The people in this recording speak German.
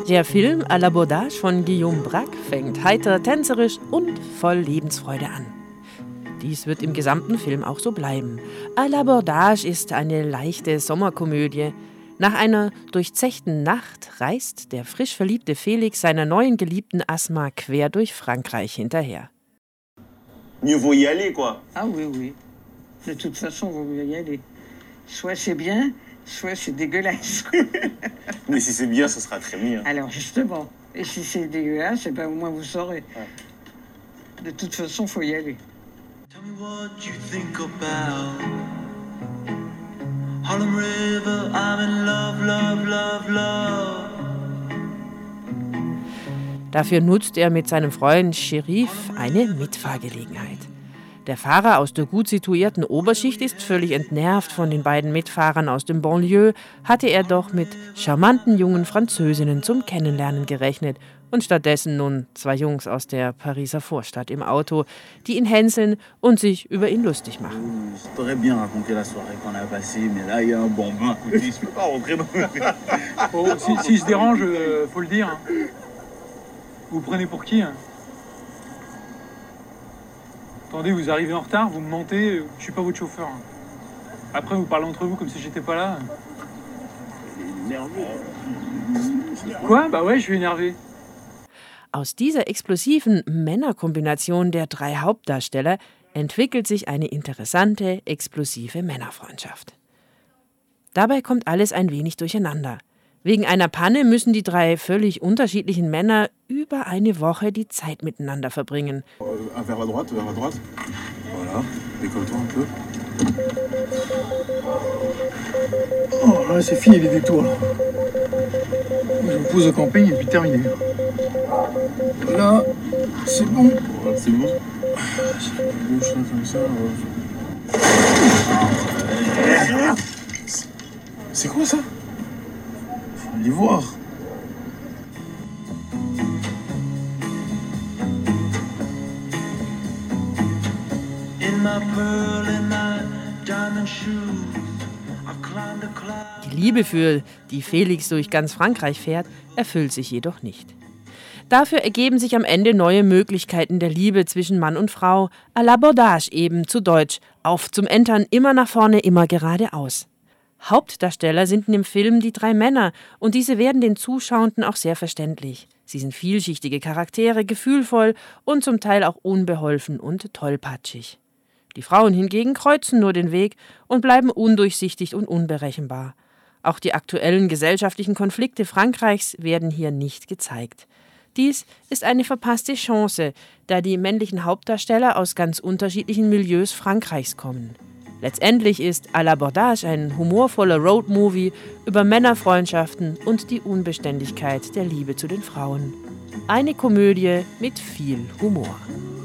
Der Film À la Bordage von Guillaume Braque fängt heiter, tänzerisch und voll Lebensfreude an. Dies wird im gesamten Film auch so bleiben. À la Bordage ist eine leichte Sommerkomödie. Nach einer durchzechten Nacht reist der frisch verliebte Felix seiner neuen Geliebten Asma quer durch Frankreich hinterher. Mieux vaut y aller, quoi. Ah oui, oui. De toute façon, vaut mieux y aller. Soit c'est bien, soit c'est dégueulasse. Mais si c'est bien, ce sera très bien. Alors justement, et si c'est dégueulasse, eh ben, au moins vous saurez. Ouais. De toute façon, faut y aller. Tell me what you think about Harlem River, I'm in love, love, love, love. Dafür nutzt er mit seinem Freund Sherif eine Mitfahrgelegenheit. Der Fahrer aus der gut situierten Oberschicht ist völlig entnervt von den beiden Mitfahrern aus dem Banlieue, hatte er doch mit charmanten jungen Französinnen zum Kennenlernen gerechnet und stattdessen nun zwei Jungs aus der Pariser Vorstadt im Auto, die ihn hänseln und sich über ihn lustig machen. Si je dérange, faut le dire. Vous prenez pour qui? Attendez, vous arrivez en retard, vous me mentez, je suis pas votre chauffeur. Après, vous parlez entre vous comme si j'étais pas là. Quoi? Bah ouais, je suis énervé. Aus dieser explosiven Männerkombination der drei Hauptdarsteller entwickelt sich eine interessante, explosive Männerfreundschaft. Dabei kommt alles ein wenig durcheinander. Wegen einer Panne müssen die drei völlig unterschiedlichen Männer über eine Woche die Zeit miteinander verbringen. Vers la droite, vers la droite. Voilà, décolle-toi un peu. Oh, là, c'est fini les détours. Là. Je me pose au camping et puis terminé. Là, c'est bon. Voilà, c'est bon. Bouge ça comme ça. C'est quoi ça? Faut les voir. Die Liebe, für die Felix durch ganz Frankreich fährt, erfüllt sich jedoch nicht. Dafür ergeben sich am Ende neue Möglichkeiten der Liebe zwischen Mann und Frau, à la Bordage eben, zu Deutsch, auf zum Entern, immer nach vorne, immer geradeaus. Hauptdarsteller sind in dem Film die drei Männer und diese werden den Zuschauenden auch sehr verständlich. Sie sind vielschichtige Charaktere, gefühlvoll und zum Teil auch unbeholfen und tollpatschig. Die Frauen hingegen kreuzen nur den Weg und bleiben undurchsichtig und unberechenbar. Auch die aktuellen gesellschaftlichen Konflikte Frankreichs werden hier nicht gezeigt. Dies ist eine verpasste Chance, da die männlichen Hauptdarsteller aus ganz unterschiedlichen Milieus Frankreichs kommen. Letztendlich ist À la Bordage ein humorvoller Roadmovie über Männerfreundschaften und die Unbeständigkeit der Liebe zu den Frauen. Eine Komödie mit viel Humor.